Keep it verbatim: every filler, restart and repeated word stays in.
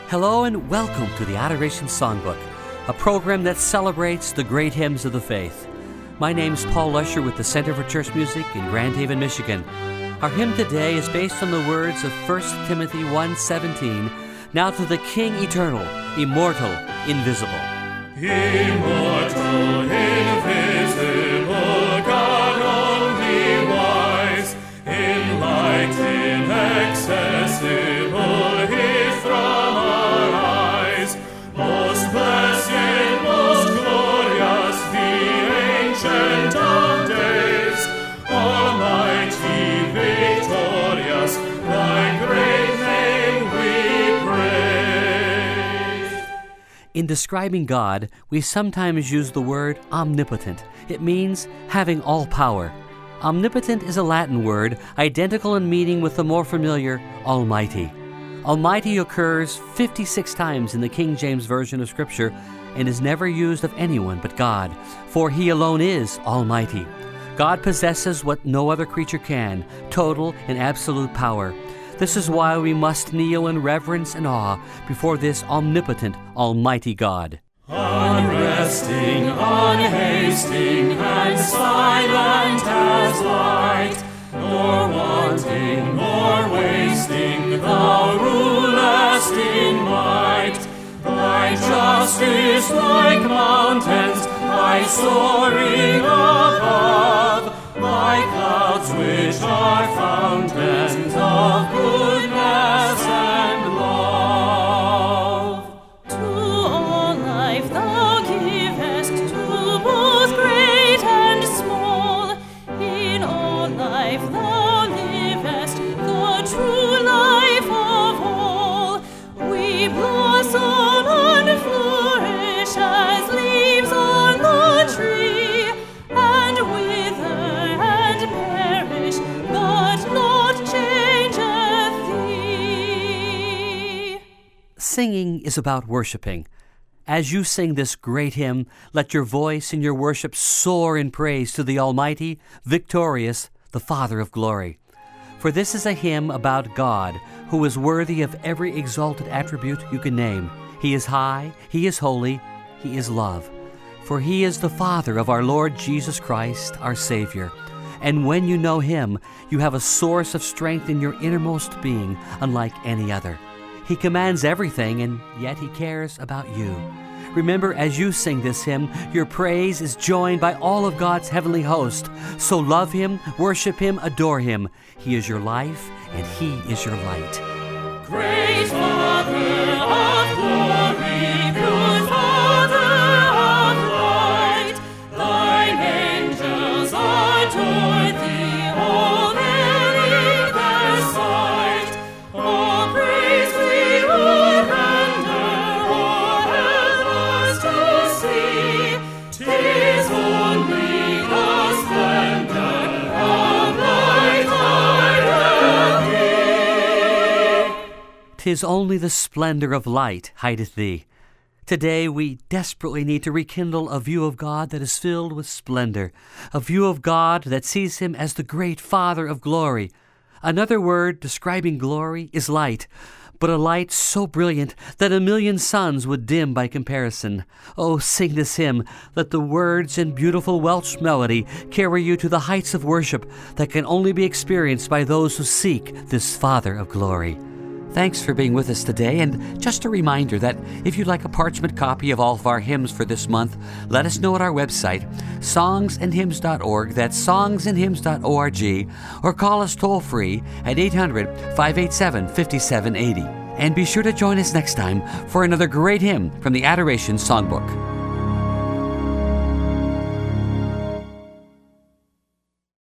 Hello and welcome to the Adoration Songbook, a program that celebrates the great hymns of the faith. My name's Paul Lusher with the Center for Church Music in Grand Haven, Michigan. Our hymn today is based on the words of First Timothy one seventeen, now to the King eternal, immortal, invisible. Immortal, invisible, God only wise, in light inaccessible, He from our eyes. Most blessed, most glorious, the Ancient of Days, Almighty, victorious, Thy great name we praise. In describing God, we sometimes use the word omnipotent. It means having all power. Omnipotent is a Latin word identical in meaning with the more familiar Almighty. Almighty occurs fifty-six times in the King James Version of Scripture and is never used of anyone but God, for He alone is Almighty. God possesses what no other creature can, total and absolute power. This is why we must kneel in reverence and awe before this omnipotent, almighty God. Unresting, unhasting, and silent as light, nor wanting, nor wasting, Thou rulest in might. Thy justice like mountains, Thy soaring above, Thy clouds which are fountains of goodness and love. To all life Thou givest, to both great and small. In all life Thou livest, the true life of all. We blossom and flourish as leaves on the tree, and wither and perish, but not changeth Thee. Singing is about worshiping. As you sing this great hymn, let your voice and your worship soar in praise to the Almighty, victorious, the Father of glory. For this is a hymn about God, who is worthy of every exalted attribute you can name. He is high, He is holy, He is love. For He is the Father of our Lord Jesus Christ, our Savior. And when you know Him, you have a source of strength in your innermost being, unlike any other. He commands everything, and yet He cares about you. Remember, as you sing this hymn, your praise is joined by all of God's heavenly host. So love Him, worship Him, adore Him. He is your life, and He is your light. Great Father of glory, good Father of light, Thine angels adore Thee, all in their sight. All praise we would render, all help us to see. 'Tis only the splendor of light hideth Thee. 'Tis only the splendor of light hideth Thee. Today we desperately need to rekindle a view of God that is filled with splendor, a view of God that sees Him as the great Father of glory. Another word describing glory is light, but a light so brilliant that a million suns would dim by comparison. Oh, sing this hymn. Let the words and beautiful Welsh melody carry you to the heights of worship that can only be experienced by those who seek this Father of glory. Thanks for being with us today, and just a reminder that if you'd like a parchment copy of all of our hymns for this month, let us know at our website, songs and hymns dot org, that's songs and hymns dot org, or call us toll-free at eight hundred, five eight seven, five seven eight zero. And be sure to join us next time for another great hymn from the Adoration Songbook.